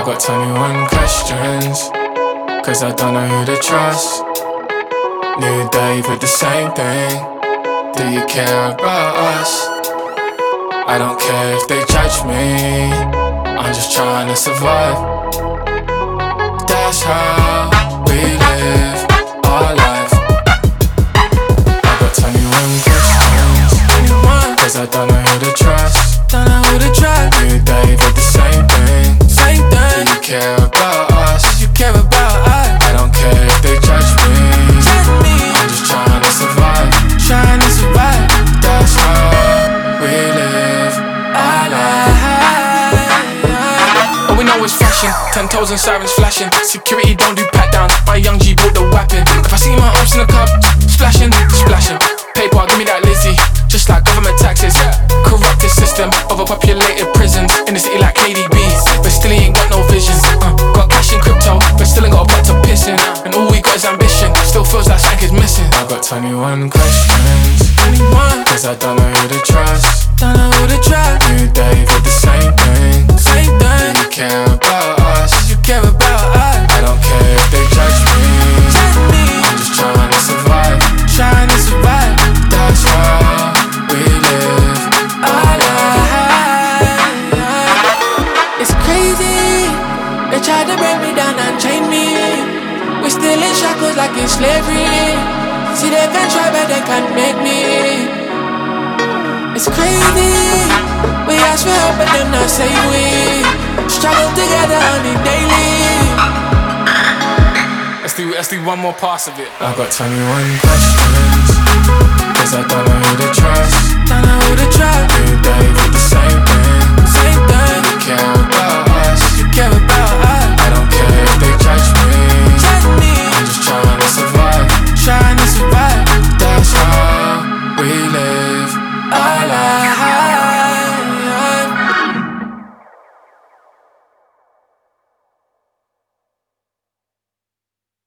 got 21 questions, cause I don't know who to trust. New day with the same thing. Do you care about us? I don't care if they judge me, I'm just trying to survive. That's how we live our life. I got 21 questions, cause I don't know who to trust. New day with the same thing. Do you care about us? I don't care if they judge me, I'm just trying to survive. That's how we live our life. All we know is fashion, 10 toes and sirens flashing. Security don't do pat downs, my young G bought the weapon. If I see my arms in the club, splashing. Paper, give me that Lizzie, just like government taxes. Corrupted system, overpopulated prisons. In the city like KDB, but still he ain't got no vision. Got cash in crypto, but still ain't got a pot to piss in. And all we got is ambition, still feels like something is missing. I got 21 questions, cause I don't know who to trust. New day with the same thing. Do you care about us? I don't care if they judge me, I'm just trying to survive. That's how we live our life. It's crazy, they tried to break me down and chain me. We're still in shackles like in slavery. See they can try but they can't make me. It's crazy, we ask for help but them not say we. Struggle together on the daily. Let's do one more pass of it. I got 21 questions, cause I don't know who to trust. New day with